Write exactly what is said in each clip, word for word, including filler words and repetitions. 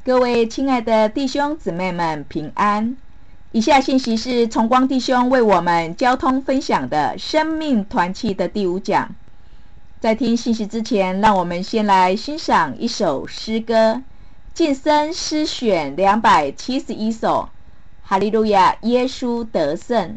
各位亲爱的弟兄姊妹们平安。以下信息是崇光弟兄为我们交通分享的生命团契的第五讲。在听信息之前，让我们先来欣赏一首诗歌，晋声诗选两百七十一首，哈利路亚，耶稣得胜。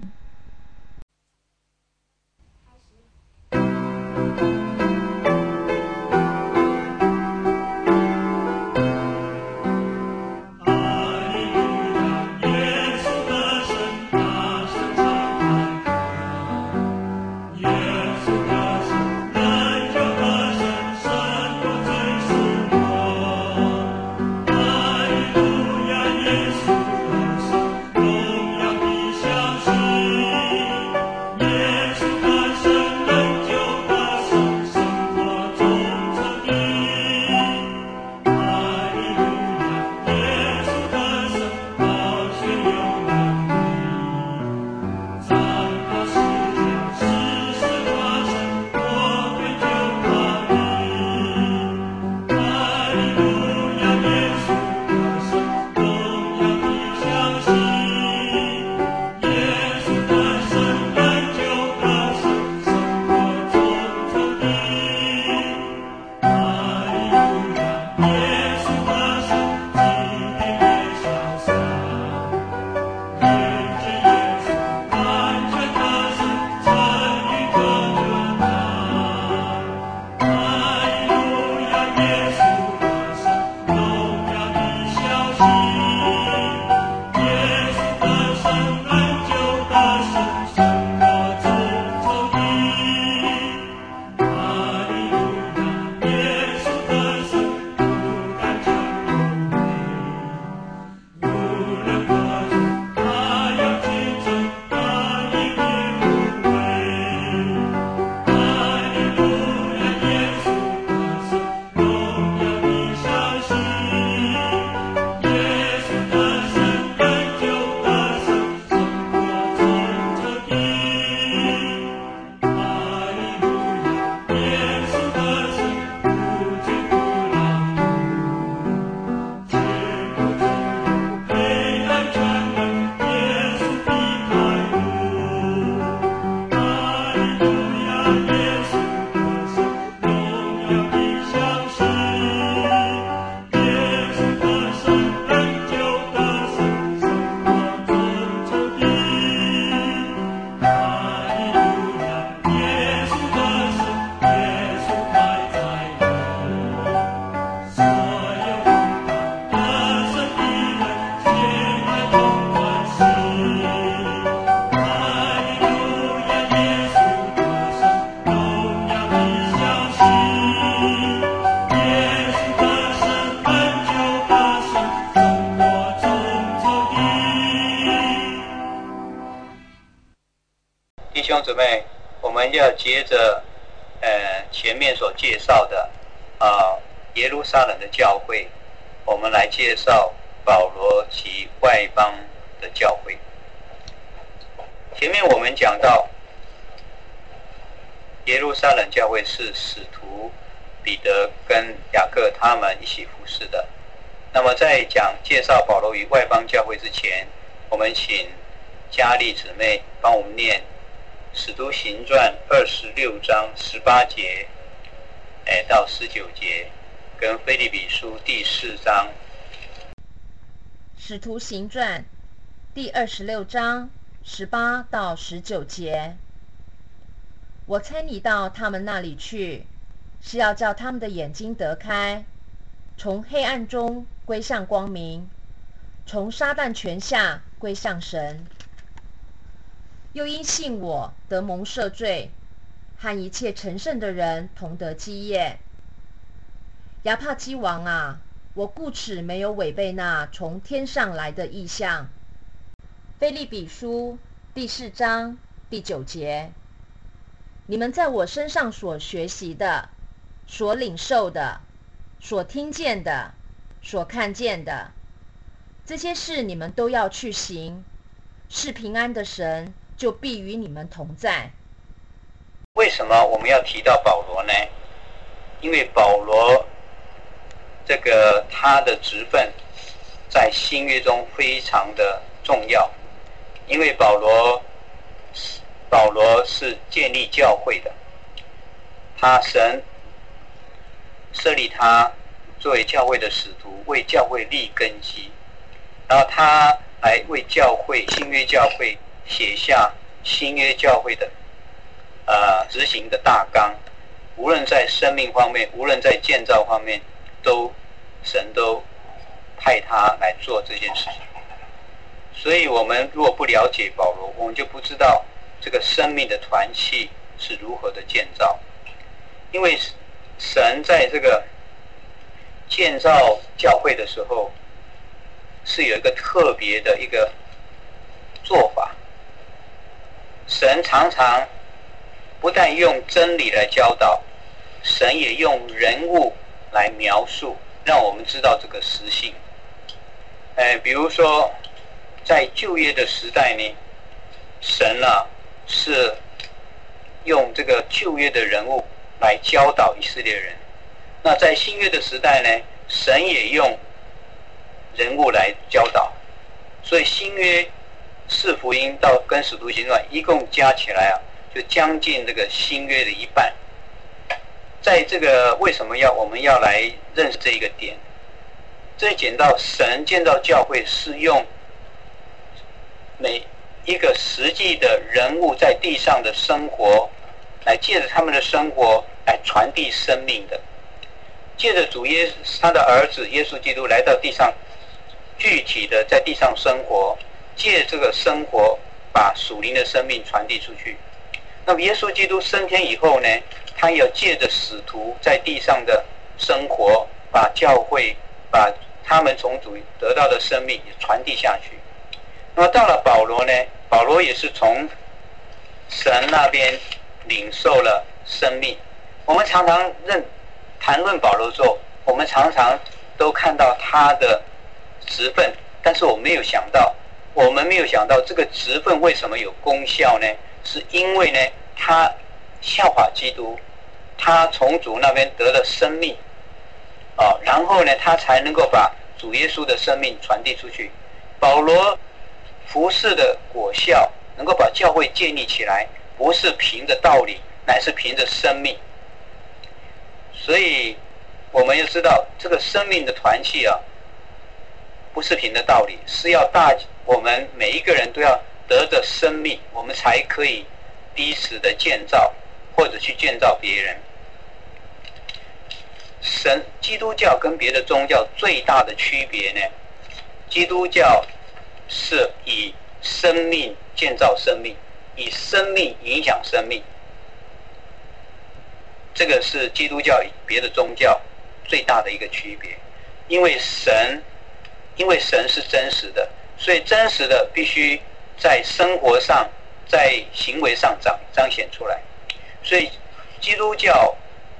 弟兄姊妹，我们要接着呃前面所介绍的啊、呃、耶路撒冷的教会，我们来介绍保罗及外邦的教会。前面我们讲到耶路撒冷教会是使徒彼得跟雅各他们一起服侍的。那么在讲介绍保罗与外邦教会之前，我们请佳丽姊妹帮我们念使徒行传二十六章十八节，哎到十九节，跟腓立比书第四章。 使徒行传第二十六章十八到十九节。我猜你到他们那里去，是要叫他们的眼睛得开，从黑暗中归向光明，从撒旦权下归向神。又因信我得蒙赦罪，和一切成圣的人同得基业。亚帕基王啊，我故此没有违背那从天上来的意象。腓立比书第四章第九节。你们在我身上所学习的，所领受的，所听见的，所看见的，这些事你们都要去行，是平安的神就必与你们同在。 为什么我们要提到保罗呢？因为保罗这个他的职分在新约中非常的重要，因为保罗保罗是建立教会的，他神设立他作为教会的使徒，为教会立根基，然后他来为教会新约教会写下新约教会的呃执行的大纲，无论在生命方面，无论在建造方面，都神都派他来做这件事情。所以我们如果不了解保罗，我们就不知道这个生命的团契是如何的建造。因为神在这个建造教会的时候，是有一个特别的一个做法。神常常不但用真理来教导，神也用人物来描述，让我们知道这个实性。呃，比如说在旧约的时代呢，神啊是用这个旧约的人物来教导以色列人。那在新约的时代呢，神也用人物来教导。所以新约四福音到跟使徒行传一共加起来啊，就将近这个新约的一半。在这个为什么要我们要来认识这一个点？这里讲到神建造教会是用每一个实际的人物在地上的生活，来借着他们的生活来传递生命的。借着主耶稣他的儿子耶稣基督来到地上，具体的在地上生活，借这个生活把属灵的生命传递出去。那么耶稣基督升天以后呢，他要借着使徒在地上的生活，把教会把他们从主得到的生命也传递下去。那么到了保罗呢，保罗也是从神那边领受了生命。我们常常认谈论保罗的时候，我们常常都看到他的职分，但是我没有想到，我们没有想到这个职分为什么有功效呢？是因为呢，他效法基督，他从主那边得了生命，哦，然后呢，他才能够把主耶稣的生命传递出去。保罗服事的果效，能够把教会建立起来，不是凭着道理，乃是凭着生命。所以我们要知道，这个生命的团契啊，不是凭着道理，是要大我们每一个人都要得着生命，我们才可以彼此的建造，或者去建造别人。神基督教跟别的宗教最大的区别呢，基督教是以生命建造生命，以生命影响生命。这个是基督教与别的宗教最大的一个区别。因为神因为神是真实的，所以真实的必须在生活上在行为上彰彰显出来。所以基督教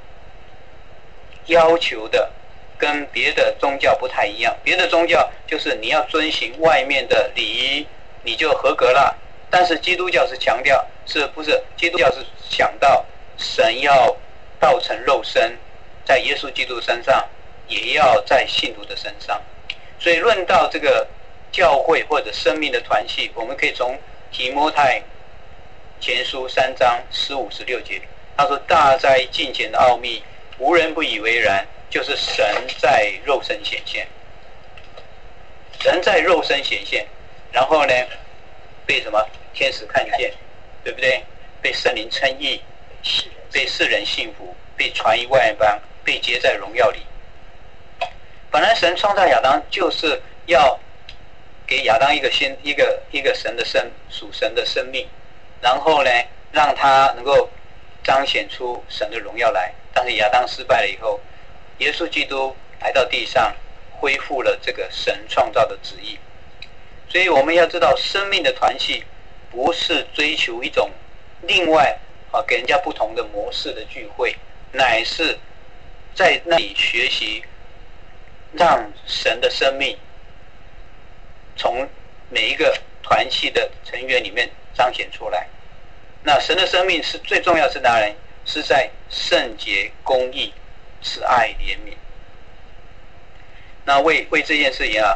要求的跟别的宗教不太一样，别的宗教就是你要遵循外面的礼仪你就合格了，但是基督教是强调，是不是基督教是想到神要道成肉身，在耶稣基督身上，也要在信徒的身上。所以论到这个教会或者生命的团契，我们可以从提摩太前书三章十五十六节，他说：大哉近前的奥秘，无人不以为然，就是神在肉身显现。神在肉身显现，然后呢，被什么天使看见，对不对？被圣灵称义，被世人信服，被传于外邦，被接在荣耀里。本来神创造亚当就是要给亚当一个新一个一个神的生属神的生命，然后呢，让他能够彰显出神的荣耀来。但是亚当失败了以后，耶稣基督来到地上，恢复了这个神创造的旨意。所以我们要知道，生命的团契不是追求一种另外啊给人家不同的模式的聚会，乃是在那里学习，让神的生命从每一个团契的成员里面彰显出来。那神的生命是最重要是哪里？是在圣洁、公义、慈爱、怜悯。那为为这件事情啊，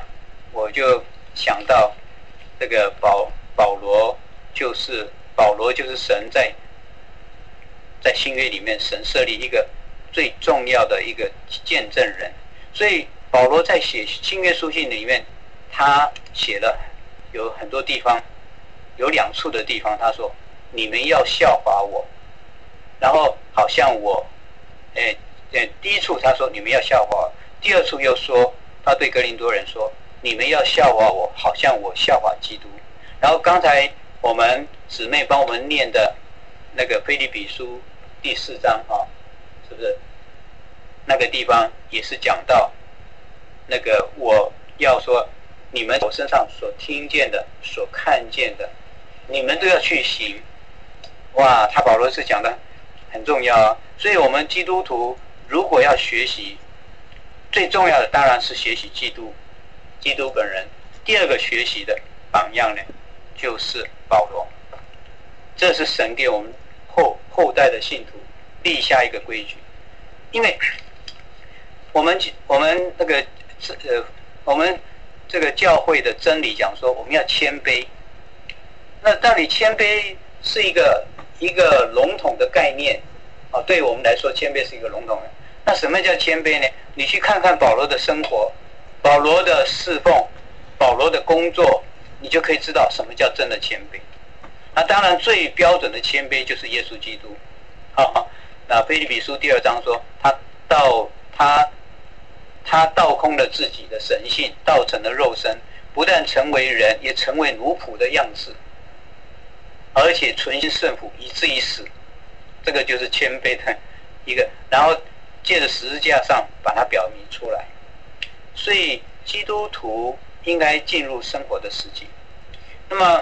我就想到这个保保罗就是保罗就是神在在新约里面神设立一个最重要的一个见证人，所以保罗在写新约书信里面，他写了有很多地方，有两处的地方他说你们要效法我，然后好像我诶诶第一处他说你们要效法我，第二处又说他对哥林多人说你们要效法我，好像我效法基督。然后刚才我们姊妹帮我们念的那个腓立比书第四章啊，是不是？那个地方也是讲到那个我要说，你们我身上所听见的、所看见的，你们都要去行。哇，他保罗是讲的很重要啊。所以我们基督徒如果要学习，最重要的当然是学习基督，基督本人。第二个学习的榜样呢，就是保罗。这是神给我们后后代的信徒立下一个规矩，因为我们我们那个呃我们这个教会的真理讲说我们要谦卑，那到底谦卑是一个一个笼统的概念啊？对我们来说，谦卑是一个笼统的。那什么叫谦卑呢？你去看看保罗的生活，保罗的侍奉，保罗的工作，你就可以知道什么叫真的谦卑。那当然最标准的谦卑就是耶稣基督。好，那腓立比书第二章说，他到他他倒空了自己的神性，道成了肉身，不但成为人，也成为奴仆的样式，而且存心顺服，以至于死。这个就是谦卑的一个，然后借着十字架上把它表明出来。所以基督徒应该进入生活的实际。那么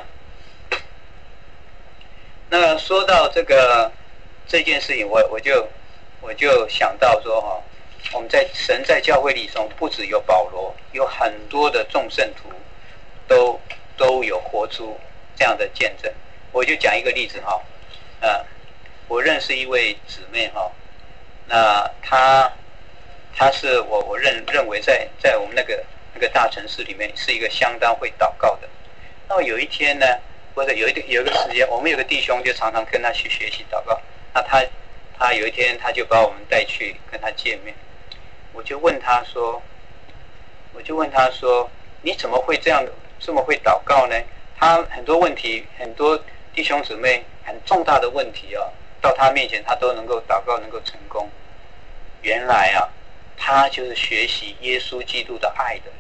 那说到这个这件事情，我我就我就想到说哈，我们在神在教会里中，不只有保罗，有很多的众圣徒都都有活出这样的见证。我就讲一个例子哈，呃，我认识一位姊妹哈，那她她是我我认认为在在我们那个那个大城市里面是一个相当会祷告的。那么有一天呢，或者有一有一个时间，我们有个弟兄就常常跟他去学习祷告。那他他有一天他就把我们带去跟他见面，我就问他说，我就问他说，你怎么会这样这么会祷告呢？他很多问题，很多弟兄姊妹很重大的问题啊，到他面前他都能够祷告，能够成功。原来啊，他就是学习耶稣基督的爱的人。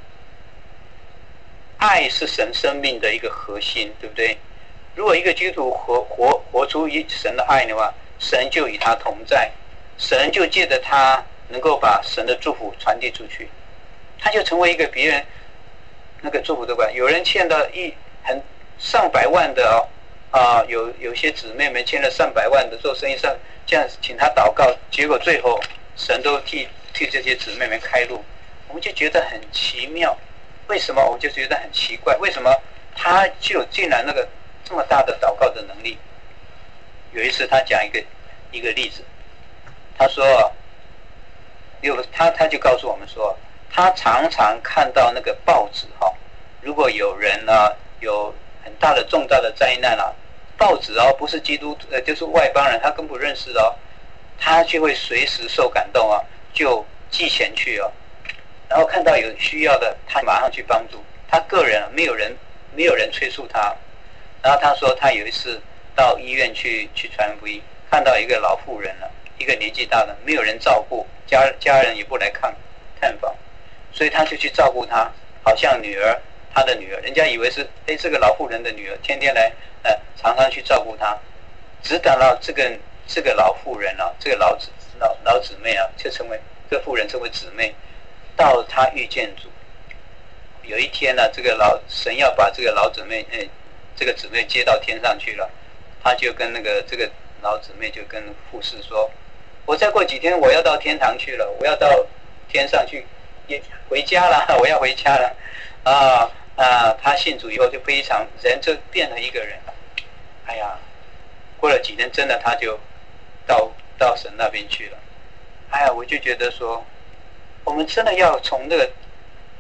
爱是神生命的一个核心，对不对？如果一个基督徒活活活出神的爱的话，神就与他同在，神就借着他能够把神的祝福传递出去，他就成为一个别人那个祝福的管。有人欠到一很上百万的哦啊、呃，有有些姊妹们欠了上百万的做生意上，这样请他祷告，结果最后神都替替这些姊妹们开路，我们就觉得很奇妙。为什么？我就觉得很奇怪，为什么他就竟然那个这么大的祷告的能力？有一次他讲一个一个例子，他说有他他就告诉我们说，他常常看到那个报纸哈、哦，如果有人呢有很大的重大的灾难啊，报纸哦不是基督呃就是外邦人，他更不认识哦，他就会随时受感动啊，就寄钱去哦。然后看到有需要的，他马上去帮助。他个人没有人没有人催促他。然后他说，他有一次到医院去去传福音，看到一个老妇人了，一个年纪大的，没有人照顾，家家人也不来看探访，所以他就去照顾她，好像女儿，他的女儿，人家以为是哎这个老妇人的女儿，天天来呃常常去照顾她，直等到这个这个老妇人啊，这个老姊老老姊妹啊，就成为这个妇人成为姊妹。到他遇见主，有一天呢、啊，这个老神要把这个老姊妹，哎，这个姊妹接到天上去了，他就跟那个这个老姊妹就跟护士说：“我再过几天我要到天堂去了，我要到天上去，也回家了，我要回家了。”啊啊！他信主以后就非常人就变了一个人。哎呀，过了几天，真的他就到到神那边去了。哎呀，我就觉得说。我们真的要从那个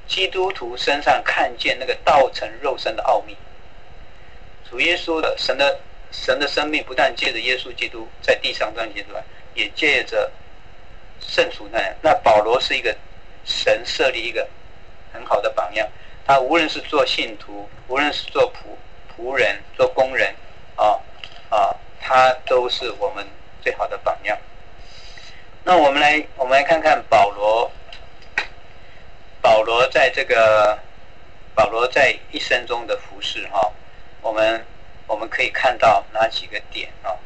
基督徒身上看见那个道成肉身的奥秘。主耶稣的神的神的生命不但借着耶稣基督在地上彰显出来，也借着圣徒那样。那保罗是一个神设立一个很好的榜样，他无论是做信徒，无论是做仆仆人、做工人啊啊，他都是我们最好的榜样。那我们来我们来看看保罗，保罗在这个保罗在一生中的服事哈、啊，我们我们可以看到哪几个点啊？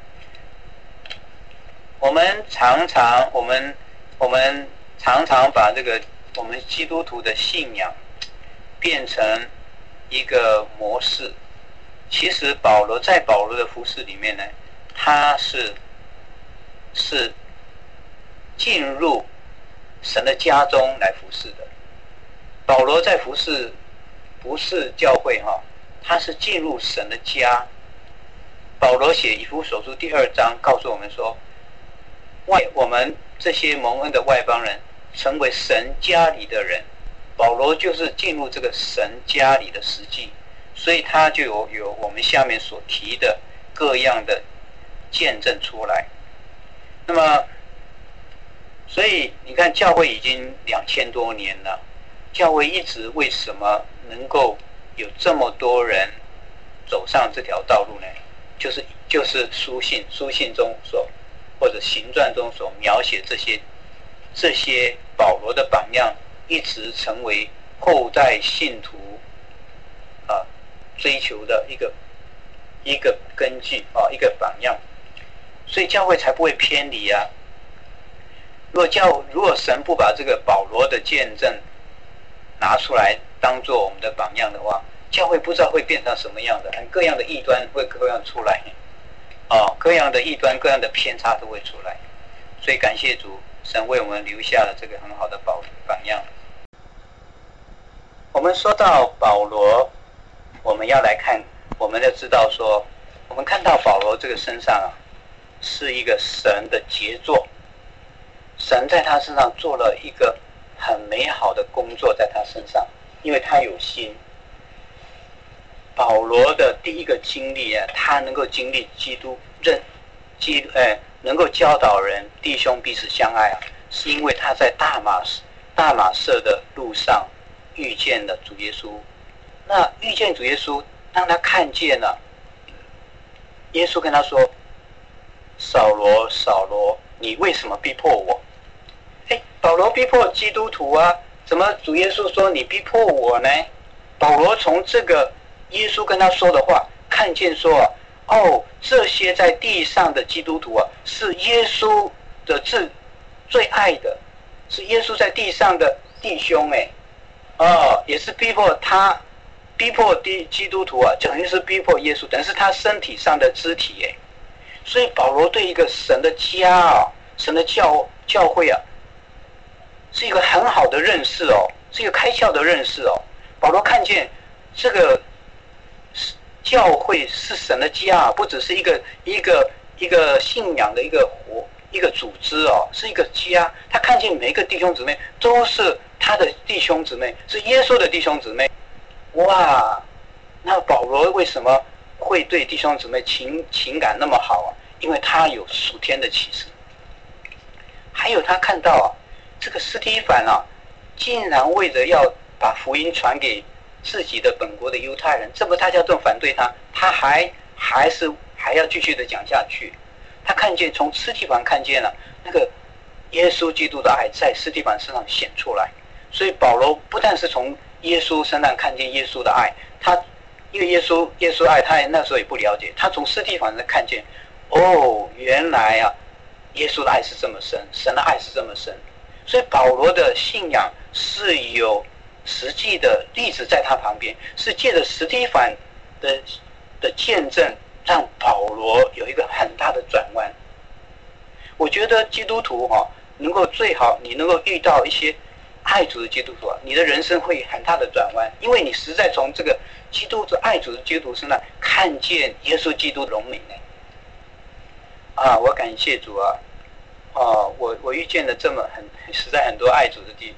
我们常常我们我们常常把这个我们基督徒的信仰变成一个模式。其实保罗在保罗的服事里面呢，他是是进入神的家中来服事的。保罗在服事不是教会哈，他是进入神的家。保罗写以弗所书第二章告诉我们说，外我们这些蒙恩的外邦人成为神家里的人，保罗就是进入这个神家里的实际，所以他就有有我们下面所提的各样的见证出来。那么所以你看教会已经两千多年了，教会一直为什么能够有这么多人走上这条道路呢？就是就是书信书信中所或者行传中所描写这些这些保罗的榜样，一直成为后代信徒啊追求的一个一个根据啊，一个榜样，所以教会才不会偏离啊。如果教如果神不把这个保罗的见证拿出来当做我们的榜样的话，教会不知道会变成什么样的，各样的异端会各样出来，哦，各样的异端、各样的偏差都会出来。所以感谢主，神为我们留下了这个很好的榜榜样。我们说到保罗，我们要来看，我们要知道说，我们看到保罗这个身上啊，是一个神的杰作，神在他身上做了一个很美好的工作在他身上，因为他有心。保罗的第一个经历啊，他能够经历基督认基哎，能够教导人弟兄彼此相爱啊，是因为他在大马大马色的路上遇见了主耶稣。那遇见主耶稣，当他看见了耶稣跟他说：“扫罗，扫罗，你为什么逼迫我？”哎，保罗逼迫基督徒啊，怎么主耶稣说你逼迫我呢？保罗从这个耶稣跟他说的话，看见说啊，哦，这些在地上的基督徒啊，是耶稣的最最爱的，是耶稣在地上的弟兄哎，哦，也是逼迫他，逼迫基基督徒啊，等于是逼迫耶稣，等于是他身体上的肢体哎，所以保罗对一个神的家啊，神的教教会啊，是一个很好的认识哦，是一个开窍的认识哦。保罗看见这个教会是神的家，不只是一个一个一个信仰的一个活一个组织哦，是一个家。他看见每一个弟兄姊妹都是他的弟兄姊妹，是耶稣的弟兄姊妹。哇，那保罗为什么会对弟兄姊妹情情感那么好啊？因为他有属天的启示。还有他看到啊，这个司提反啊，竟然为了要把福音传给自己的本国的犹太人，这么大家都反对他，他还还是还要继续的讲下去。他看见从司提反看见了那个耶稣基督的爱在司提反身上显出来，所以保罗不但是从耶稣身上看见耶稣的爱，他因为耶稣耶稣爱他那时候也不了解，他从司提反上看见，哦，原来啊，耶稣的爱是这么深，神的爱是这么深，所以保罗的信仰是有实际的例子在他旁边，是借着司提反的的见证，让保罗有一个很大的转弯。我觉得基督徒哈、哦，能够最好你能够遇到一些爱主的基督徒啊，你的人生会很大的转弯，因为你实在从这个基督徒爱主的基督徒身上看见耶稣基督的荣美呢。啊，我感谢主啊！哦，我我遇见了这么很实在很多爱主的弟，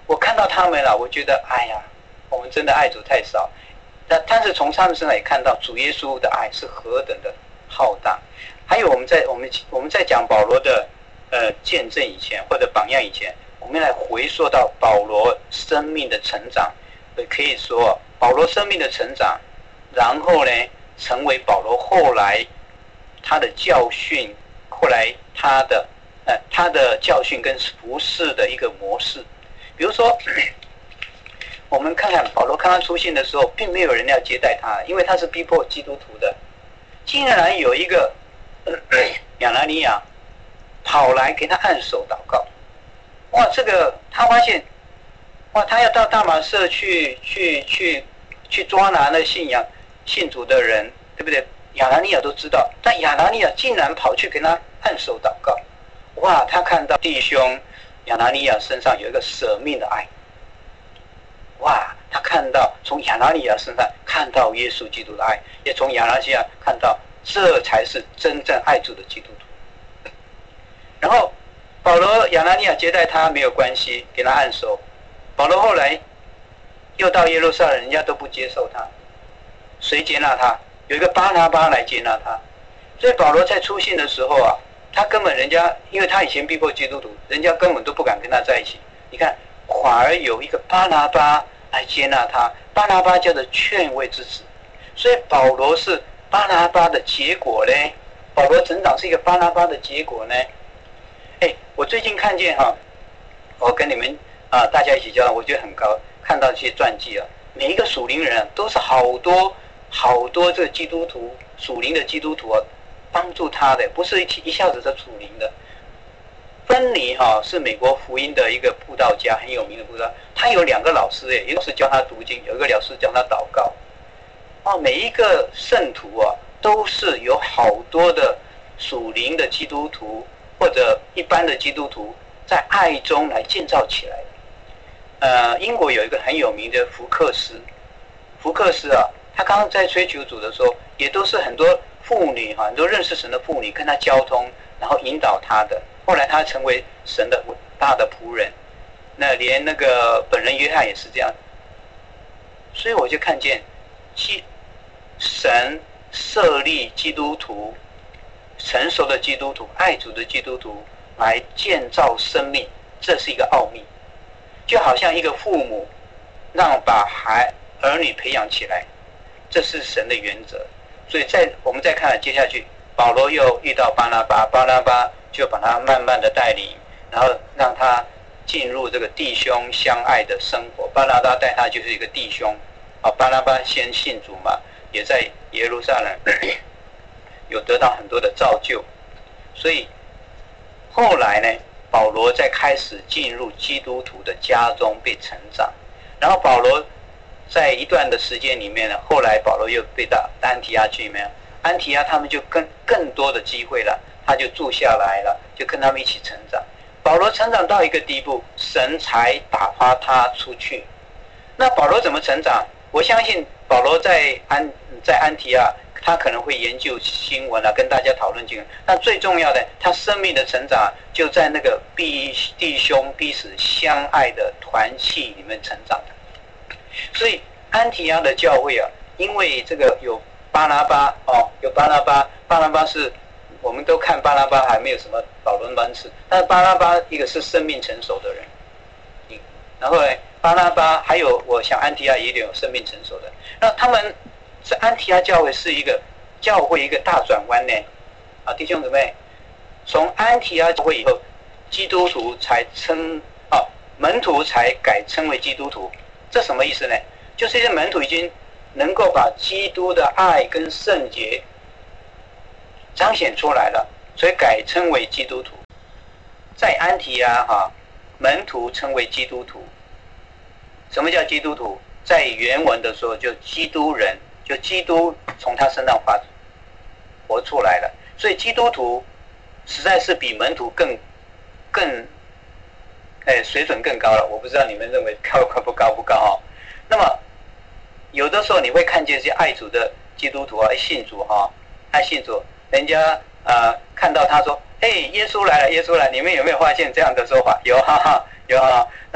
我看到他们了，我觉得哎呀，我们真的爱主太少。但但是从他们身上也看到主耶稣的爱是何等的浩大。还有我们在我们我们在讲保罗的呃见证以前或者榜样以前，我们来回溯到保罗生命的成长，也可以说保罗生命的成长，然后呢成为保罗后来他的教训，后来他的呃他的教训跟服事的一个模式。比如说，我们看看保罗刚刚出信的时候，并没有人要接待他，因为他是逼迫基督徒的。竟然有一个亚拿尼亚跑来给他按手祷告。哇，这个他发现，哇，他要到大马色去去去去抓拿那信仰信主的人，对不对？亚拿尼亚都知道，但亚拿尼亚竟然跑去给他按手祷告。哇，他看到弟兄亚拿尼亚身上有一个舍命的爱。哇，他看到从亚拿尼亚身上看到耶稣基督的爱，也从亚拿尼亚看到这才是真正爱主的基督徒。然后保罗亚拿尼亚接待他没有关系，给他按手。保罗后来又到耶路撒冷，人家都不接受他，谁接纳他？有一个巴拿巴来接纳他。所以保罗在出信的时候啊，他根本人家因为他以前逼迫基督徒，人家根本都不敢跟他在一起。你看，反而有一个巴拿巴来接纳他，巴拿巴叫做劝慰之子。所以保罗是巴拿巴的结果呢，保罗成长是一个巴拿巴的结果呢。哎，我最近看见哈，我跟你们啊大家一起交流，我觉得很高，看到这些传记啊，每一个属灵人、啊、都是好多好多这个基督徒属灵的基督徒啊，帮助他的，不是一一下子就属灵的。芬尼哈、啊、是美国福音的一个布道家，很有名的布道，他有两个老师哎，一个是教他读经，有一个老师教他祷告。哦，每一个圣徒啊，都是有好多的属灵的基督徒或者一般的基督徒在爱中来建造起来的。呃，英国有一个很有名的福克斯，福克斯啊，他刚刚在追求主的时候，也都是很多妇女哈，很多认识神的妇女跟他交通，然后引导他的。后来他成为神的大的仆人，那连那个本人约翰也是这样。所以我就看见，其神设立基督徒，成熟的基督徒，爱主的基督徒来建造生命，这是一个奥秘。就好像一个父母让把孩儿女培养起来，这是神的原则。所以在我们再看接下去，保罗又遇到巴拿巴，巴拿巴就把他慢慢的带领，然后让他进入这个弟兄相爱的生活。巴拿巴带他就是一个弟兄啊，巴拿巴先信主嘛，也在耶路撒冷有得到很多的造就。所以后来呢，保罗在开始进入基督徒的家中被成长，然后保罗在一段的时间里面呢，后来保罗又被到安提阿去，没有？安提阿他们就更更多的机会了，他就住下来了，就跟他们一起成长。保罗成长到一个地步，神才打发他出去。那保罗怎么成长？我相信保罗在安在安提阿，他可能会研究新闻啊，跟大家讨论经文。但最重要的，他生命的成长就在那个弟弟兄彼此相爱的团契里面成长的。所以安提阿的教会啊，因为这个有巴拿巴哦，有巴拿巴，巴拿巴是我们都看巴拿巴还没有什么保罗班次，但是巴拿巴一个是生命成熟的人，嗯，然后呢，巴拿巴还有我想安提阿也有生命成熟的，那他们是安提阿教会是一个教会一个大转弯呢，啊，弟兄姊妹，从安提阿教会以后，基督徒才称啊门徒才改称为基督徒，这什么意思呢？就是这些门徒已经能够把基督的爱跟圣洁彰显出来了，所以改称为基督徒。在安提阿哈，门徒称为基督徒。什么叫基督徒？在原文的时候，就基督人，就基督从他身上发活出来了。所以基督徒实在是比门徒更更，哎，水准更高了。我不知道你们认为高不高不高哈？那么有的时候你会看见这些爱主的基督徒啊，信主哈，爱信主，人家呃看到他说，哎，耶稣来了，耶稣来了，你们有没有发现这样的说法？有哈哈，有哈。然后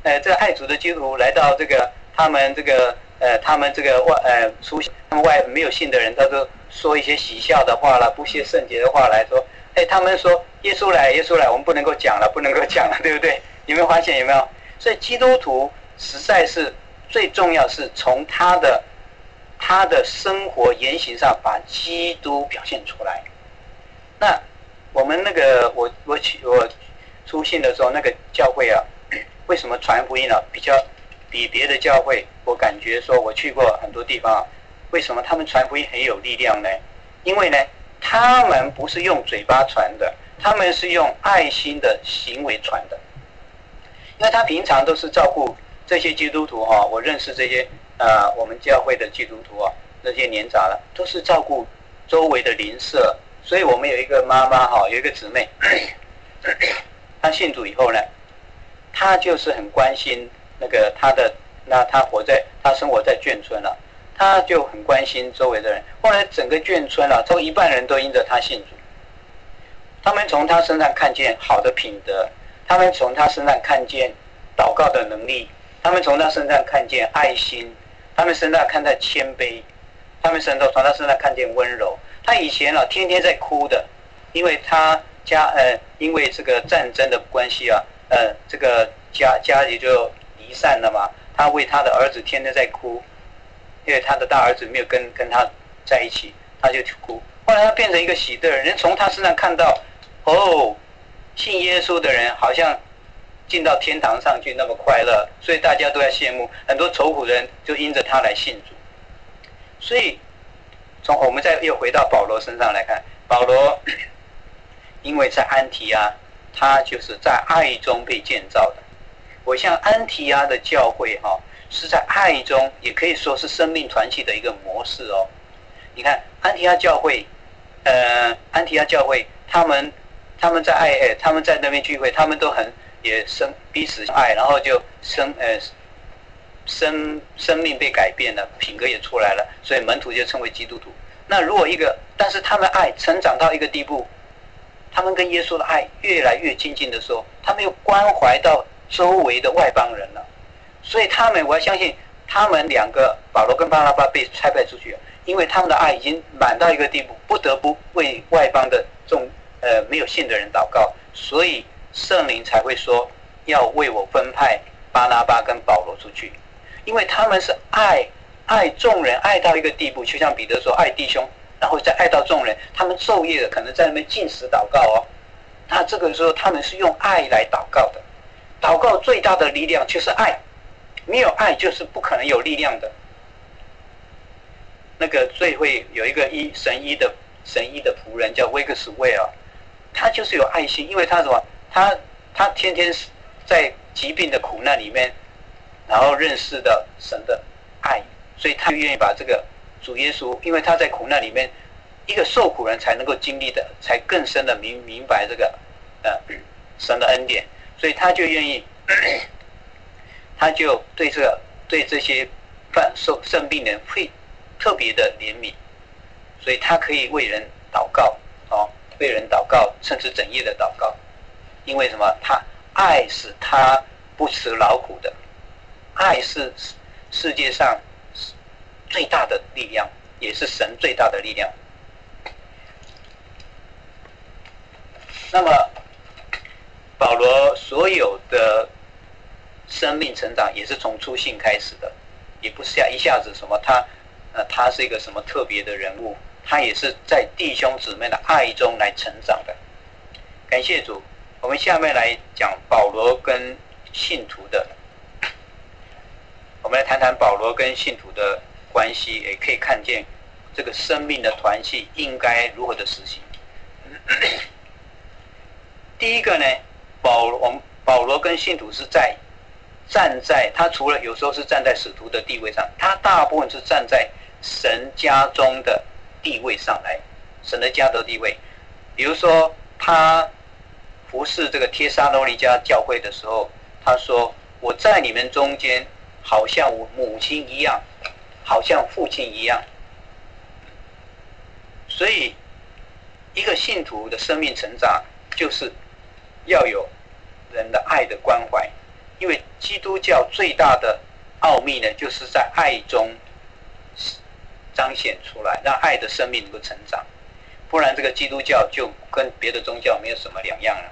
呃这个爱主的基督徒来到这个他们这个呃他们这个外呃出他们外没有信的人，他都说一些喜笑的话啦，不屑圣洁的话来说，哎，他们说耶稣来，耶稣来，我们不能够讲了，不能够讲了，对不对？有没有发现？有没有？所以基督徒实在是最重要，是从他的他的生活言行上把基督表现出来。那我们那个我我我出信的时候，那个教会啊，为什么传福音啊比较比别的教会，我感觉说我去过很多地方啊，为什么他们传福音很有力量呢？因为呢，他们不是用嘴巴传的，他们是用爱心的行为传的。因为他平常都是照顾这些基督徒哈、啊，我认识这些呃我们教会的基督徒啊，那些年长了都是照顾周围的邻舍。所以我们有一个妈妈哈，有一个姊妹，她信主以后呢，她就是很关心那个她的，那她活在她生活在眷村了、啊，她就很关心周围的人。后来整个眷村啊，超过一半人都因着她信主，他们从她身上看见好的品德，他们从她身上看见祷告的能力，他们从她身上看见爱心，他们身上看见谦卑，他们身上从她身上看见温柔。他以前啊，天天在哭的，因为他家呃，因为这个战争的关系啊，呃，这个家家里就离散了嘛。他为他的儿子天天在哭，因为他的大儿子没有跟跟他在一起，他就哭。后来他变成一个喜乐人，人从他身上看到，哦，信耶稣的人好像进到天堂上去那么快乐，所以大家都在羡慕。很多愁苦的人就因着他来信主，所以。从我们再又回到保罗身上来看，保罗因为在安提阿，他就是在爱中被建造的。我像安提阿的教会哈、哦，是在爱中，也可以说是生命团契的一个模式哦。你看安提阿教会，呃，安提阿教会，他们他们在爱，他们在那边聚会，他们都很也生彼此爱，然后就生呃。生生命被改变了，品格也出来了，所以门徒就称为基督徒。那如果一个，但是他们爱成长到一个地步，他们跟耶稣的爱越来越亲近的时候，他们又关怀到周围的外邦人了。所以他们，我相信他们两个保罗跟巴拿巴被差派出去，因为他们的爱已经满到一个地步，不得不为外邦的众呃没有信的人祷告，所以圣灵才会说要为我分派巴拿巴跟保罗出去。因为他们是爱爱众人，爱到一个地步，就像彼得说爱弟兄，然后再爱到众人，他们昼夜的可能在那边禁食祷告哦。那这个时候他们是用爱来祷告的，祷告最大的力量就是爱，没有爱就是不可能有力量的。那个最会有一个医神医的神医的仆人叫威克斯威尔，他就是有爱心，因为他什么？他他天天在疾病的苦难里面。然后认识到神的爱，所以他就愿意把这个主耶稣，因为他在苦难里面，一个受苦人才能够经历的，才更深的明明白这个呃神的恩典，所以他就愿意，他就对这个对这些犯受生病人会特别的怜悯，所以他可以为人祷告哦，为人祷告，甚至整夜的祷告，因为什么？他爱是他不辞劳苦的。爱是世界上最大的力量，也是神最大的力量。那么，保罗所有的生命成长也是从初信开始的，也不是一下子什么他呃他是一个什么特别的人物，他也是在弟兄姊妹的爱中来成长的。感谢主，我们下面来讲保罗跟信徒的。我们来谈谈保罗跟信徒的关系，也可以看见这个生命的团契应该如何的实行。第一个呢，保我们保罗跟信徒是在站在他除了有时候是站在使徒的地位上，他大部分是站在神家中的地位上来，神的家的地位。比如说他服侍这个帖撒罗尼迦教会的时候，他说：“我在你们中间。”好像我母亲一样，好像父亲一样。所以，一个信徒的生命成长，就是要有人的爱的关怀， 因为基督教最大的奥秘呢，就是在爱中彰显出来，让爱的生命能够成长。不然这个基督教就跟别的宗教没有什么两样了。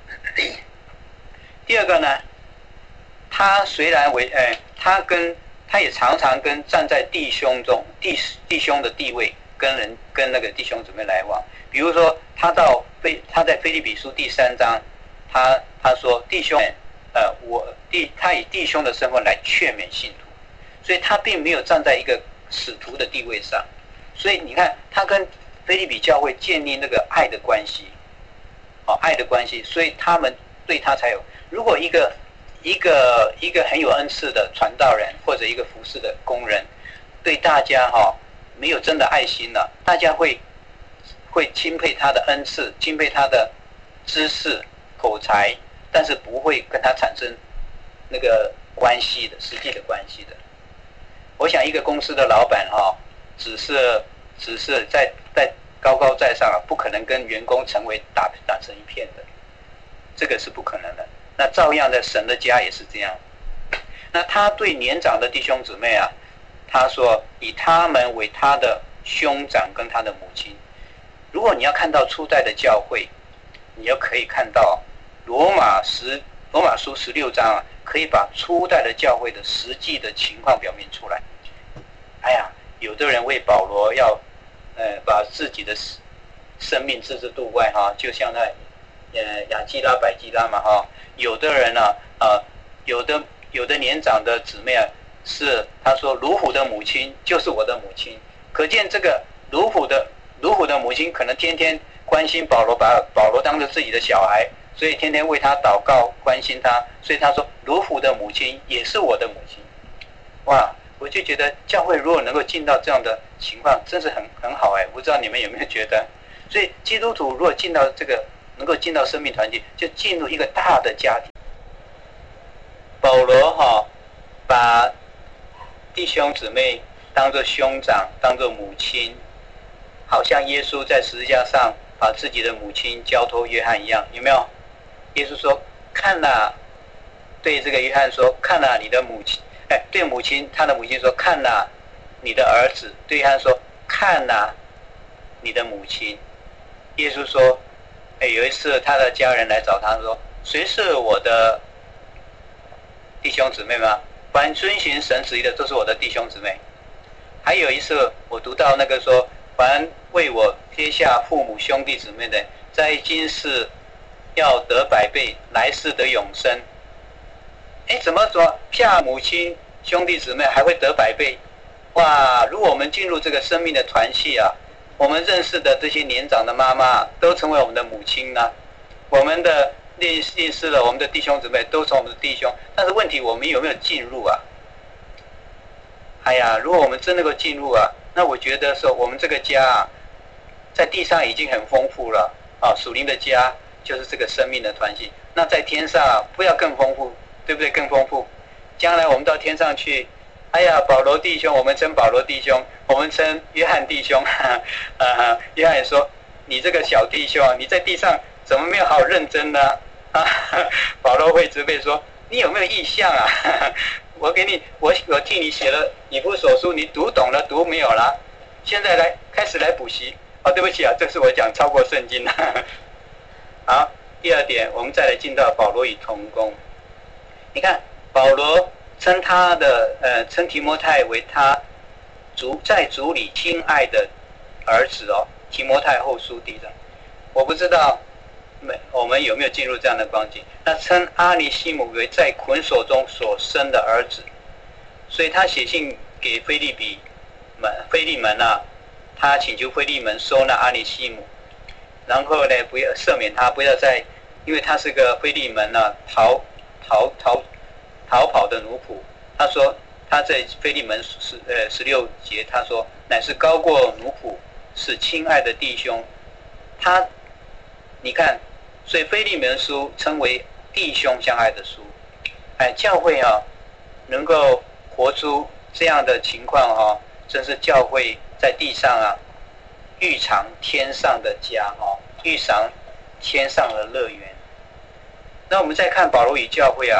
第二个呢，他虽然为呃，他跟他也常常跟站在弟兄中弟弟兄的地位跟人跟那个弟兄姊妹来往。比如说他到菲他在腓立比书第三章，他他说弟兄，呃，我弟他以弟兄的身份来劝勉信徒，所以他并没有站在一个使徒的地位上。所以你看他跟腓立比教会建立那个爱的关系，哦，爱的关系，所以他们对他才有。如果一个一个一个很有恩赐的传道人或者一个服侍的工人，对大家哈、哦、没有真的爱心了，大家会会钦佩他的恩赐，钦佩他的知识口才，但是不会跟他产生那个关系的实际的关系的。我想一个公司的老板哈、哦，只是只是在在高高在上啊，不可能跟员工成为打打成一片的，这个是不可能的。那照样的神的家也是这样。那他对年长的弟兄姊妹啊，他说以他们为他的兄长跟他的母亲。如果你要看到初代的教会，你就可以看到罗马十罗马书十六章啊，可以把初代的教会的实际的情况表明出来。哎呀，有的人为保罗要呃把自己的生命置之度外哈，就像那呃亚基拉百基拉嘛哈。有的人呢、啊，呃，有的有的年长的姊妹啊，是他说卢虎的母亲就是我的母亲，可见这个卢虎的卢虎的母亲可能天天关心保罗，把保罗当作自己的小孩，所以天天为他祷告，关心他，所以他说卢虎的母亲也是我的母亲。哇，我就觉得教会如果能够进到这样的情况，真是很很好哎，不知道你们有没有觉得？所以基督徒如果进到这个。能够进到生命团体，就进入一个大的家庭。保罗哈、哦，把弟兄姊妹当作兄长，当作母亲，好像耶稣在十字架上把自己的母亲交托约翰一样，有没有？耶稣说：“看哪，对这个约翰说，看哪你的母亲，哎，对母亲，他的母亲说，看哪你的儿子。对约翰说，看哪你的母亲。”耶稣说。哎，有一次他的家人来找他说：“谁是我的弟兄姊妹吗？凡遵循神旨意的都是我的弟兄姊妹。”还有一次我读到那个说：“凡为我撇下父母兄弟姊妹的，在今世要得百倍，来世得永生。”哎，怎么说下母亲兄弟姊妹还会得百倍？哇！如果我们进入这个生命的团契啊，我们认识的这些年长的妈妈都成为我们的母亲呢、啊，我们的认识了我们的弟兄姊妹都成我们的弟兄，但是问题我们有没有进入啊？哎呀，如果我们真能够进入啊，那我觉得说我们这个家啊，在地上已经很丰富了啊，属灵的家就是这个生命的团契。那在天上啊，不要更丰富，对不对？更丰富，将来我们到天上去。哎呀，保罗弟兄，我们称保罗弟兄，我们称约翰弟兄。哈哈，约翰也说：“你这个小弟兄啊，你在地上怎么没有好好认真呢？”啊，保罗会责备说：“你有没有意向啊？我给你，我我替你写了以弗所书，你读懂了，读没有啦？现在来开始来补习。哦，对不起啊，这是我讲超过圣经了。好，第二点，我们再来进到保罗与同工。你看，保罗。称他的呃，称提摩太为他主在主里亲爱的儿子哦。提摩太后书第一章，我不知道我们有没有进入这样的光景。那称阿尼西姆为在捆锁中所生的儿子，所以他写信给腓利比门腓利门啊，他请求腓利门收纳阿尼西姆，然后呢不要赦免他，不要再，因为他是个腓利门啊，逃逃逃。逃跑的奴仆，他说他在腓利门十呃十六节，他说乃是高过奴仆，是亲爱的弟兄。他，你看，所以腓利门书称为弟兄相爱的书。哎，教会啊，能够活出这样的情况啊，真是教会在地上啊，预尝天上的家啊，预尝天上的乐园。那我们再看保罗与教会啊。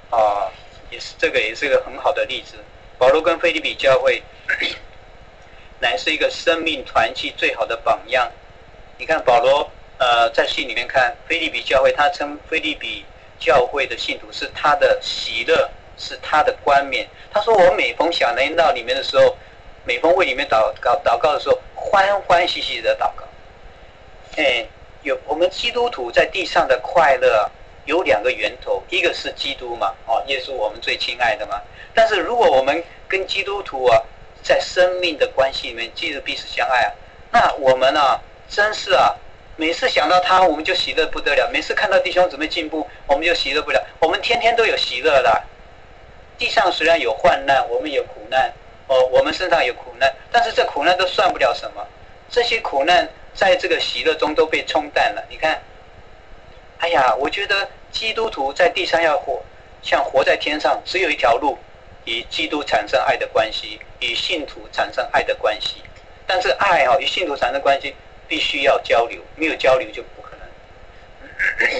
啊，也是这个也是一个很好的例子。保罗跟腓立比教会乃是一个生命团契最好的榜样。你看保罗呃在信里面看腓立比教会，他称腓立比教会的信徒是他的喜乐，是他的冠冕。他说我每逢想念到里面的时候，每逢为里面祷告祷告的时候，欢欢喜喜的祷告。哎，有我们基督徒在地上的快乐啊，有两个源头，一个是基督嘛，哦，耶稣我们最亲爱的嘛。但是如果我们跟基督徒啊，在生命的关系里面，记得彼此相爱啊，那我们啊，真是啊，每次想到他，我们就喜乐不得了；每次看到弟兄姊妹进步，我们就喜乐不了。我们天天都有喜乐啦。地上虽然有患难，我们有苦难，哦，我们身上有苦难，但是这苦难都算不了什么。这些苦难在这个喜乐中都被冲淡了。你看，哎呀，我觉得基督徒在地上要活，像活在天上，只有一条路，与基督产生爱的关系，与信徒产生爱的关系。但是爱啊，与信徒产生关系，必须要交流，没有交流就不可能。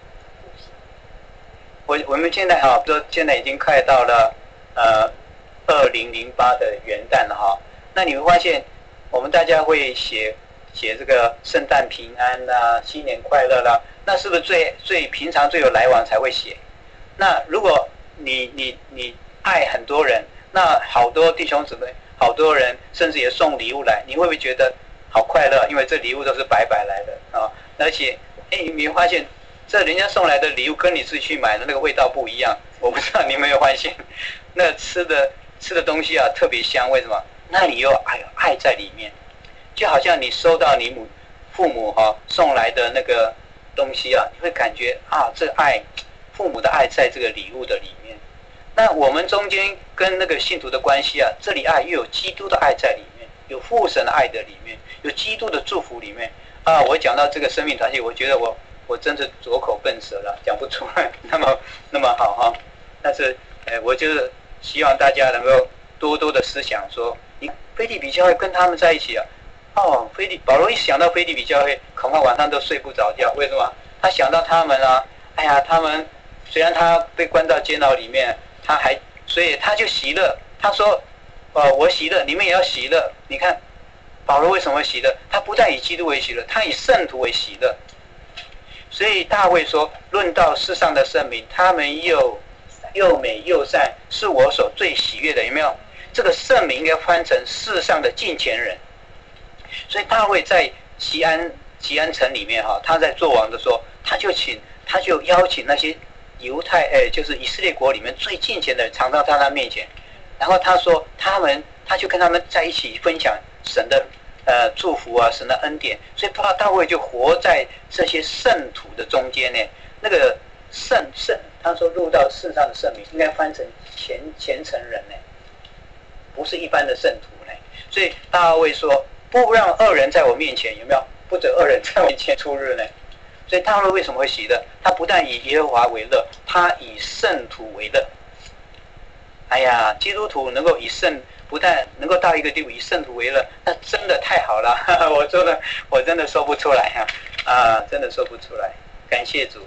我我们现在哈，说现在已经快到了呃二零零八的元旦了哈。那你会发现，我们大家会写写这个圣诞平安啦、新年快乐啦，那是不是最最平常最有来往才会写？那如果你你你爱很多人，那好多弟兄姊妹，好多人甚至也送礼物来，你会不会觉得好快乐？因为这礼物都是白白来的啊，而且哎，你会发现。这人家送来的礼物跟你自己去买的那个味道不一样，我不知道你有没有发现，那吃的吃的东西啊特别香，为什么？那里有爱爱在里面，就好像你收到你母父母哈、啊、送来的那个东西啊，你会感觉啊，这爱父母的爱在这个礼物的里面。那我们中间跟那个信徒的关系啊，这里爱又有基督的爱在里面，有父神的爱的里面，有基督的祝福里面啊。我讲到这个生命团契，我觉得我。我真是拙口笨舌了，讲不出来那么那么好哈。但是，呃，我就是希望大家能够多多的思想说，你腓立比教会跟他们在一起啊，哦，腓立保罗一想到腓立比教会，恐怕晚上都睡不着觉。为什么？他想到他们啊，哎呀，他们虽然他被关到监牢里面，他还所以他就喜乐。他说，呃，我喜乐，你们也要喜乐。你看，保罗为什么会喜乐？他不但以基督为喜乐，他以圣徒为喜乐。所以大卫说：“论到世上的圣民，他们又又美又善，是我所最喜悦的。”有没有？这个圣民应该翻成世上的近前人。所以大卫在锡安锡安城里面哈，他在做王的时候，他就请他就邀请那些犹太哎，就是以色列国里面最近前的人，常常在他面前。然后他说他们，他就跟他们在一起分享神的。呃，祝福啊，神的恩典，所以大卫就活在这些圣徒的中间呢。那个圣圣，他说入到世上的圣民，应该翻成虔虔诚人呢，不是一般的圣徒呢。所以大卫说，不让恶人在我面前，有没有？不准恶人在我面前出日呢。所以大卫为什么会喜乐？他不但以耶和华为乐，他以圣徒为乐。哎呀，基督徒能够以圣。不但能够到一个地步以圣徒为乐，那真的太好了。呵呵我说的，我真的说不出来啊，啊，真的说不出来。感谢主。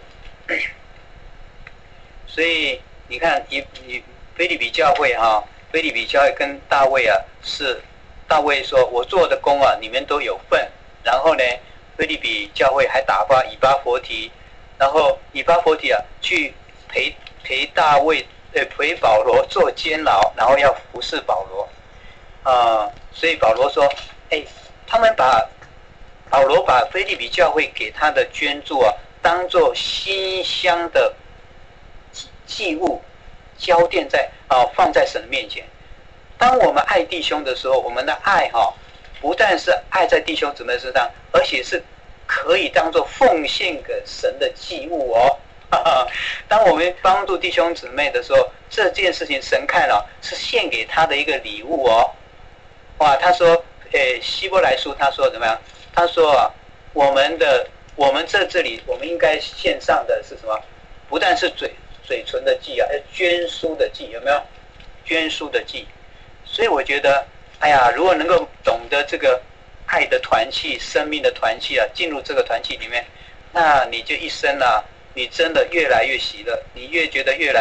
所以你看，以以腓立比教会哈、啊，腓立比教会跟大卫啊，是大卫说：“我做的工啊，你们都有份。”然后呢，腓立比教会还打发以巴弗提，然后以巴弗提啊，去陪陪大卫。对，陪保罗做监牢，然后要服侍保罗，啊、呃，所以保罗说，哎，他们把保罗把腓立比教会给他的捐助啊，当作馨香的祭物，交奠在啊、呃、放在神的面前。当我们爱弟兄的时候，我们的爱哈、哦，不但是爱在弟兄姊妹身上，而且是可以当作奉献给神的祭物哦。当我们帮助弟兄姊妹的时候，这件事情神看了是献给他的一个礼物哦。哇，他说，诶，希伯来书他说怎么样？他说啊，我们的我们这这里我们应该献上的是什么？不但是嘴嘴唇的祭啊，要捐书的祭，有没有？捐书的祭。所以我觉得，哎呀，如果能够懂得这个爱的团契、生命的团契啊，进入这个团契里面，那你就一生啊。你真的越来越喜乐，你越觉得越来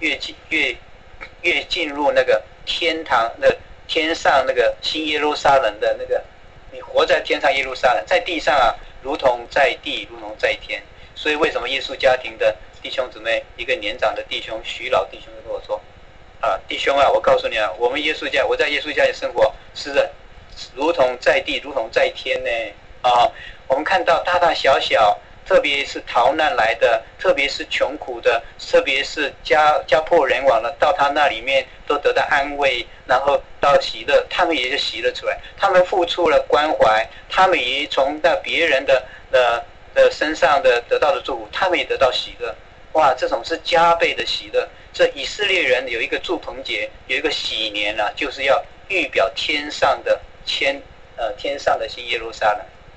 越进越越进入那个天堂的天上那个新耶路撒冷的那个，你活在天上耶路撒冷，在地上啊，如同在地，如同在天。所以为什么耶稣家庭的弟兄姊妹，一个年长的弟兄徐老弟兄就跟我说，啊，弟兄啊，我告诉你啊，我们耶稣家，我在耶稣家里生活，是的，如同在地，如同在天呢。啊，我们看到大大小小，特别是逃难来的，特别是穷苦的，特别是家家破人亡的，到他那里面都得到安慰，然后到喜乐，他们也就喜乐出来。他们付出了关怀，他们也从那别人的的的身上的得到的祝福，他们也得到喜乐。哇，这种是加倍的喜乐。这以色列人有一个祝棚节，有一个喜年啊，就是要预表天上的天呃天上的新耶路撒冷。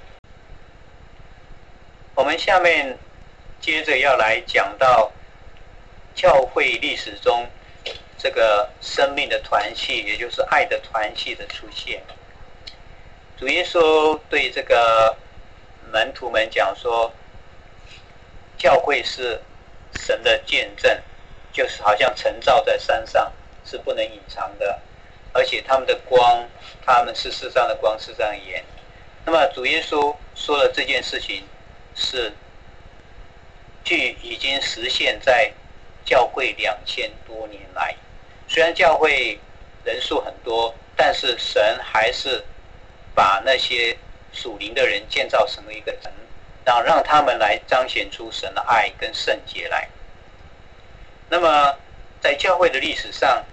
我们下面接着要来讲到教会历史中这个生命的团契，也就是爱的团契的出现。主耶稣对这个门徒们讲说，教会是神的见证，就是好像晨照在山上，是不能隐藏的，而且他们的光，他们是世上的光，世上的盐。那么主耶稣说了这件事情，是据已经实现在教会两千多年来。虽然教会人数很多，但是神还是把那些属灵的人建造成了一个城，让让他们来彰显出神的爱跟圣洁来。那么在教会的历史上，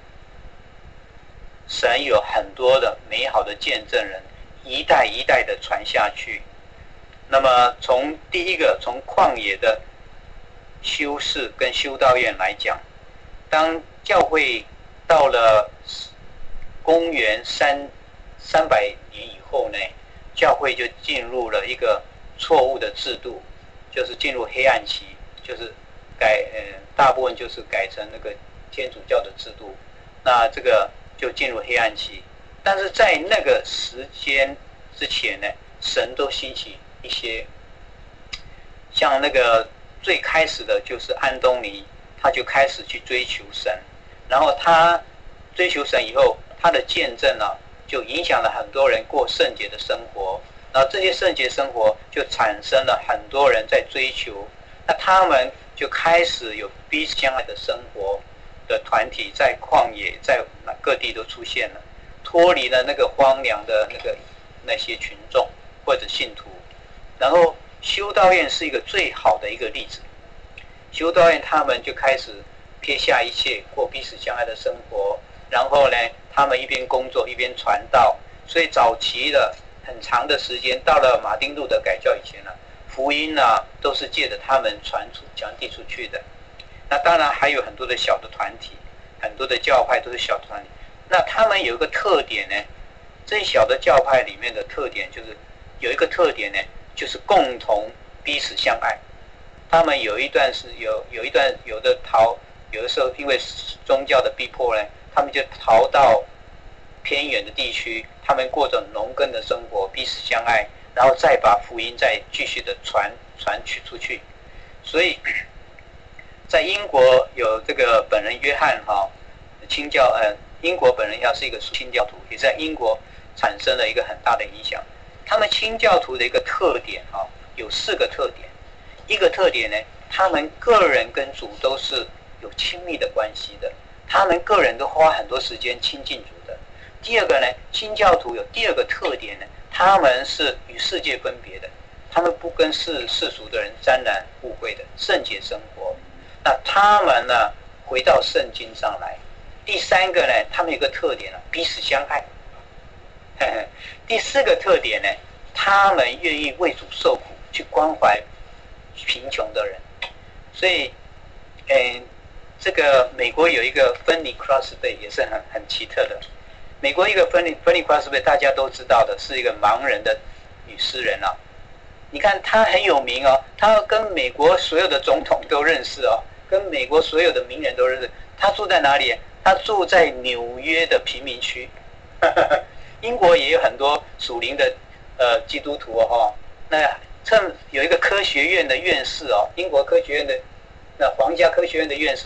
神有很多的美好的见证人，一代一代的传下去。那么从第一个，从旷野的修士跟修道院来讲，当教会到了公元三三百年以后呢，教会就进入了一个错误的制度，就是进入黑暗期，就是改呃大部分就是改成那个天主教的制度，那这个就进入黑暗期。但是在那个时间之前呢，神都兴起一些，像那个最开始的就是安东尼，他就开始去追求神，然后他追求神以后，他的见证啊，就影响了很多人过圣洁的生活，然后这些圣洁生活就产生了很多人在追求，那他们就开始有彼此相爱的生活的团体，在旷野在各地都出现了，脱离了那个荒凉的那个那些群众或者信徒。然后修道院是一个最好的一个例子，修道院他们就开始撇下一切，过彼此相爱的生活，然后呢，他们一边工作一边传道，所以早期的很长的时间，到了马丁路德改教以前呢、啊，福音呢、啊、都是借着他们传出传递出去的。那当然还有很多的小的团体，很多的教派都是小团体。那他们有一个特点呢，这小的教派里面的特点就是有一个特点呢，就是共同彼此相爱。他们有一段是有有一段有的逃，有的时候因为宗教的逼迫呢，他们就逃到偏远的地区，他们过着农耕的生活，彼此相爱，然后再把福音再继续的传传取出去。所以在英国有这个本人约翰哈清教呃，英国本人要是一个清教徒，也在英国产生了一个很大的影响。他们清教徒的一个特点哈，有四个特点。一个特点呢，他们个人跟主都是有亲密的关系的，他们个人都花很多时间亲近主的。第二个呢，清教徒有第二个特点呢，他们是与世界分别的，他们不跟世世俗的人沾染污秽的，圣洁生活。那他们呢，回到圣经上来。第三个呢，他们有个特点呢，彼此相爱。呵呵。第四个特点呢，他们愿意为主受苦，去关怀贫穷的人。所以，嗯，这个美国有一个芬尼·克罗斯贝也是很很奇特的。美国一个芬尼芬尼·克罗斯贝大家都知道的，是一个盲人的女诗人啊。你看她很有名哦，她跟美国所有的总统都认识哦，跟美国所有的名人都认识。她住在哪里？她住在纽约的贫民区。英国也有很多属灵的呃基督徒哦，那趁有一个科学院的院士哦，英国科学院的那皇家科学院的院士啊，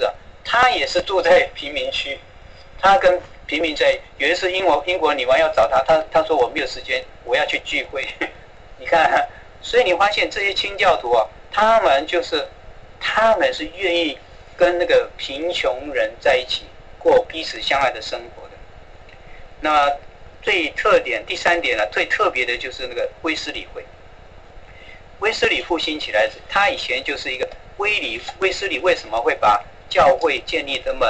他也是住在贫民区，他跟贫民在有一次英国英国女王要找他，他他说我没有时间，我要去聚会。你看，所以你发现这些清教徒啊，他们就是他们是愿意跟那个贫穷人在一起过彼此相爱的生活的。那最特点第三点呢、啊，最特别的就是那个威斯理会。威斯理复兴起来，他以前就是一个威理威斯理为什么会把教会建立那么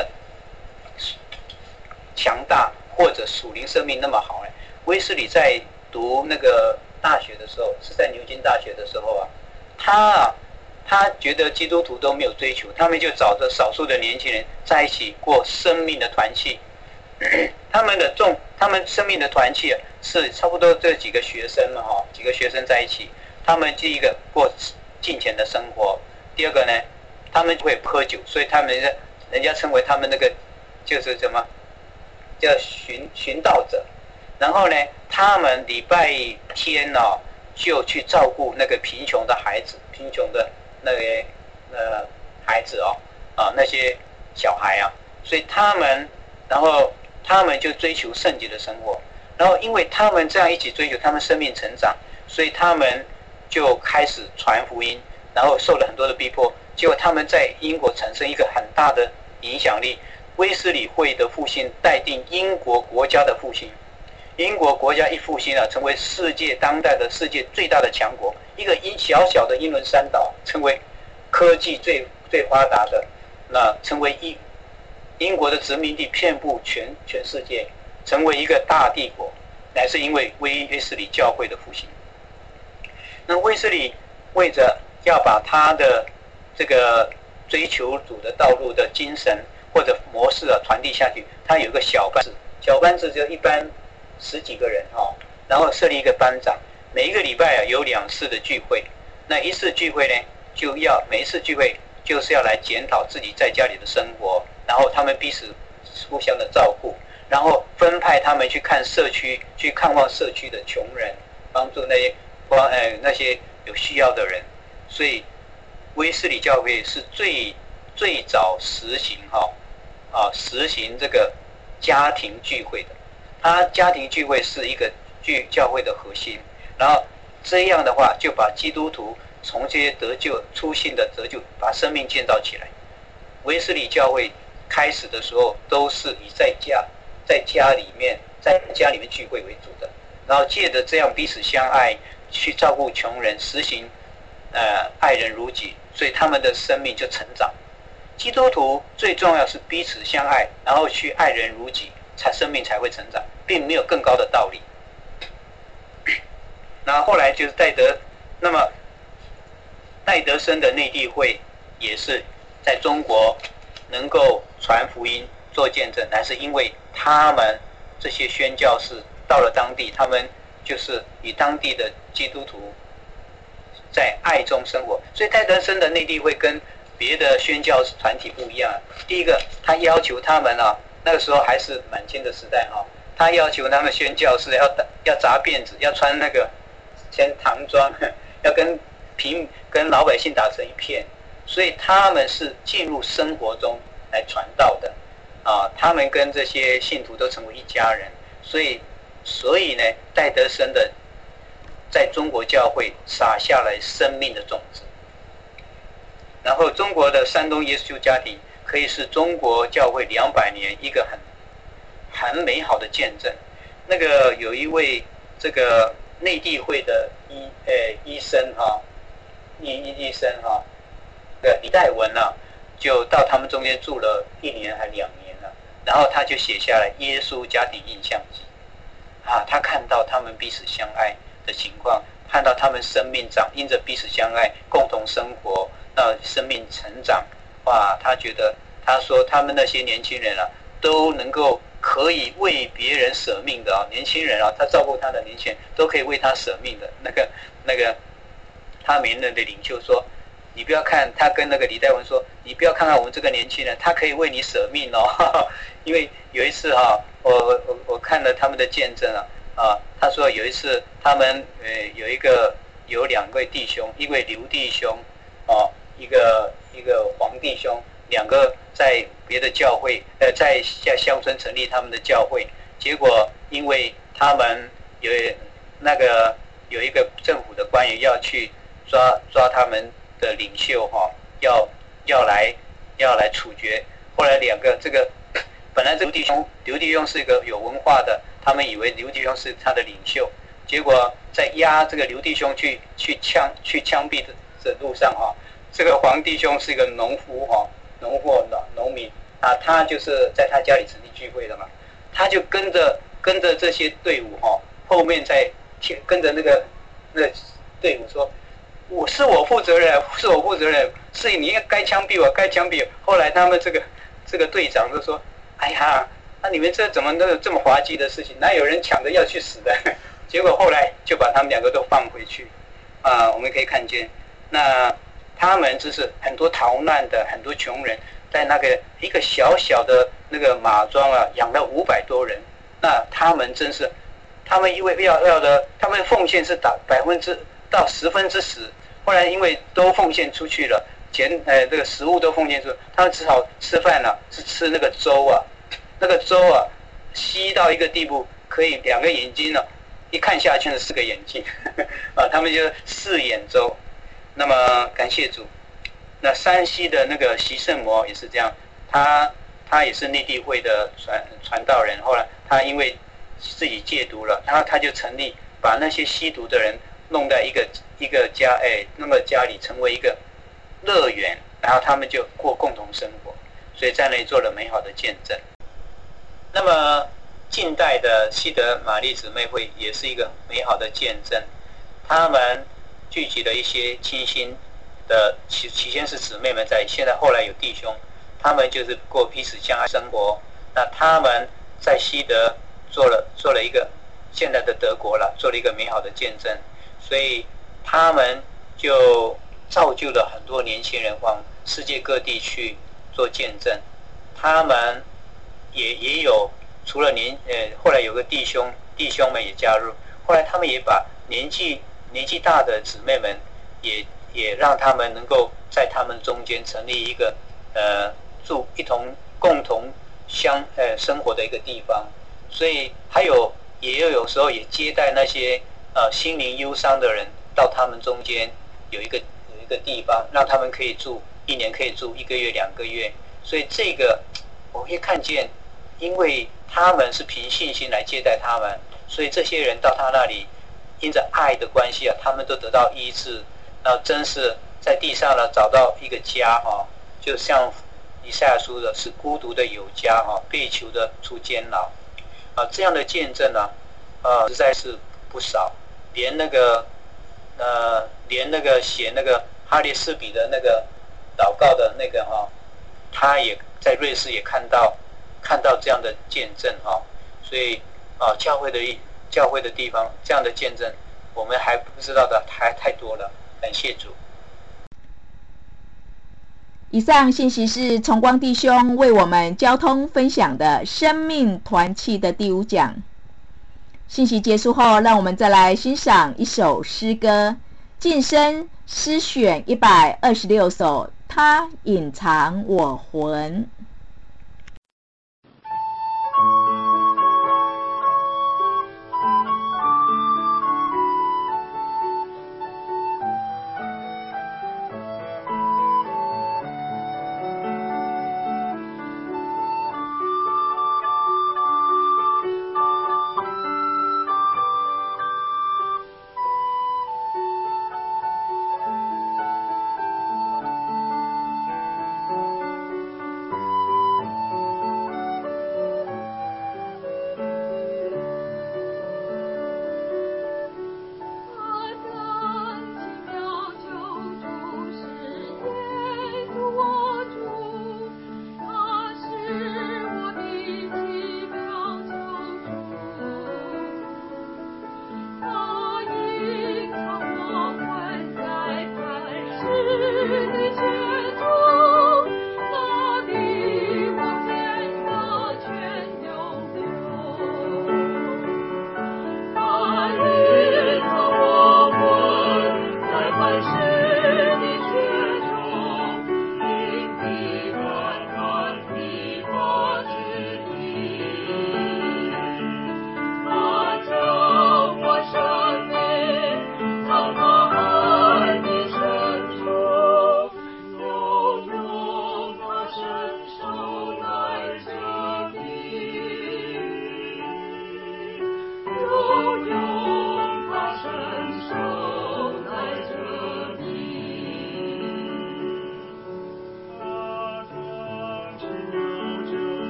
强大，或者属灵生命那么好呢？威斯理在读那个大学的时候，是在牛津大学的时候啊，他啊，他觉得基督徒都没有追求，他们就找着少数的年轻人在一起过生命的团契。他们的众，他们生命的团契、啊、是差不多这几个学生嘛，哈，几个学生在一起，他们第一个过敬虔的生活，第二个呢，他们会喝酒，所以他们人家称为他们那个就是什么叫寻寻道者。然后呢，他们礼拜天呢、哦、就去照顾那个贫穷的孩子，贫穷的那个呃孩子哦，啊那些小孩啊，所以他们，然后他们就追求圣洁的生活。然后因为他们这样一起追求，他们生命成长，所以他们就开始传福音，然后受了很多的逼迫，结果他们在英国产生一个很大的影响力。威斯理会的复兴带定英国国家的复兴，英国国家一复兴啊，成为世界当代的世界最大的强国，一个一小小的英伦三岛成为科技最最发达的，那成为一英国的殖民地遍布全全世界，成为一个大帝国，乃是因为威威斯理教会的复兴。那威斯理为着要把他的这个追求主的道路的精神或者模式啊传递下去，他有一个小班制，小班制就一般十几个人哦，然后设立一个班长，每一个礼拜啊有两次的聚会，那一次聚会呢，就要每一次聚会就是要来检讨自己在家里的生活，然后他们彼此互相的照顾，然后分派他们去看社区，去看望社区的穷人，帮助那些帮呃那些有需要的人。所以威斯理教会是最最早实行哈、哦、啊实行这个家庭聚会的。他家庭聚会是一个聚教会的核心，然后这样的话就把基督徒从这些得救初信的得救，把生命建造起来。威斯理教会开始的时候都是以在家在家里面在家里面聚会为主的，然后借着这样彼此相爱，去照顾穷人，实行呃爱人如己，所以他们的生命就成长。基督徒最重要是彼此相爱，然后去爱人如己，才生命才会成长，并没有更高的道理。那后来就是戴德，那么戴德生的内地会也是在中国能够传福音做见证，乃是因为他们这些宣教士到了当地，他们就是与当地的基督徒在爱中生活。所以戴德生的内地会跟别的宣教团体不一样。第一个，他要求他们啊，那个时候还是满清的时代啊，他要求他们宣教士要要扎辫子，要穿那个先唐装，要跟平跟老百姓打成一片，所以他们是进入生活中来传道的啊。他们跟这些信徒都成为一家人，所以所以呢，戴德生的在中国教会撒下了生命的种子。然后中国的山东耶稣家庭可以是中国教会两百年一个很很美好的见证。那个有一位这个内地会的医呃医生哈、啊，医医生哈、啊，呃李代文啊，就到他们中间住了一年还两年了，然后他就写下了《耶稣家庭印象集》啊，他看到他们彼此相爱的情况，看到他们生命长，因着彼此相爱，共同生活。到生命成长，哇！他觉得，他说他们那些年轻人啊，都能够可以为别人舍命的啊，年轻人啊，他照顾他的年轻人，都可以为他舍命的。那个那个，他名人的领袖说，你不要看他跟那个李代文说，你不要看看我们这个年轻人，他可以为你舍命哦。呵呵因为有一次哈、啊，我我我看了他们的见证啊，啊，他说有一次他们呃有一个有两位弟兄，一位刘弟兄，哦。一个一个黄弟兄，两个在别的教会，呃，在在乡村成立他们的教会，结果因为他们有那个有一个政府的官员要去抓抓他们的领袖哈、哦，要要来要来处决。后来两个这个本来这刘弟兄刘弟兄是一个有文化的，他们以为刘弟兄是他的领袖，结果在押这个刘弟兄去去枪去枪毙的的路上哈、哦，这个黄弟兄是一个农夫哈、哦，农户农农民啊，他就是在他家里成立聚会的嘛，他就跟着跟着这些队伍哈、哦，后面在跟着那个那个队伍说。我是我负责人，是我负责人，是你应该该枪毙我，该枪毙我。后来他们这个这个队长就说：“哎呀，那、啊、你们这怎么能有这么滑稽的事情？哪有人抢着要去死的？”结果后来就把他们两个都放回去。啊，我们可以看见，那他们就是很多逃难的很多穷人，在那个一个小小的那个马庄啊，养了五百多人。那他们真是，他们因为要要的，他们奉献是打百分之。到十分之十，后来因为都奉献出去了，钱呃这个食物都奉献出，他们只好吃饭了，是吃那个粥啊，那个粥啊，稀到一个地步，可以两个眼睛呢、啊，一看下去是四个眼睛，啊，他们就四眼粥。那么感谢主，那山西的那个习圣魔也是这样，他他也是内地会的传传道人，后来他因为自己戒毒了，然后他就成立把那些吸毒的人。弄在一个一个家，哎，那么家里成为一个乐园，然后他们就过共同生活，所以在那里做了美好的见证。那么近代的西德玛丽姊妹会也是一个美好的见证，他们聚集了一些清新的，起起先是姊妹们在，现在后来有弟兄，他们就是过彼此相爱生活。那他们在西德做了做了一个现在的德国了，做了一个美好的见证。所以他们就造就了很多年轻人往世界各地去做见证。他们也也有除了年呃，后来有个弟兄弟兄们也加入，后来他们也把年纪年纪大的姊妹们也也让他们能够在他们中间成立一个呃住一同共同相呃生活的一个地方。所以还有也有有时候也接待那些。呃，心灵忧伤的人到他们中间有一个有一个地方，让他们可以住一年，可以住一个月、两个月。所以这个我会看见，因为他们是凭信心来接待他们，所以这些人到他那里，因着爱的关系啊，他们都得到医治。那真是在地上呢找到一个家哈、哦，就像以赛亚书的是孤独的有家哈、哦，被囚的出监牢啊，这样的见证呢、啊，呃，实在是不少。连那个，呃，连那个写那个哈列斯比的那个祷告的那个哈、哦，他也在瑞士也看到看到这样的见证哈、哦，所以啊，教会的教会的地方这样的见证，我们还不知道的还太多了，感谢主。 以上信息是崇光弟兄为我们交通分享的生命团契的第五讲。信息结束后，让我们再来欣赏一首诗歌，晋声诗选一百二十六首，他隐藏我魂。